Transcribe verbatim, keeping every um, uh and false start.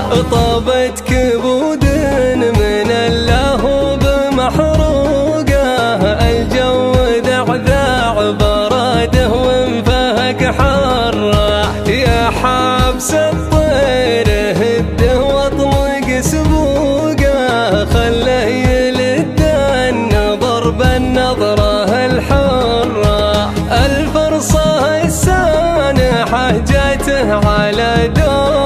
طابت كبود من اللهوب محروقه، الجو ذعذع براده وانفهك حره. يا حابس الطير هده واطلق سبوقه، خله يلد النظر بالنظره الحره. الفرصه السانحه جاته على دور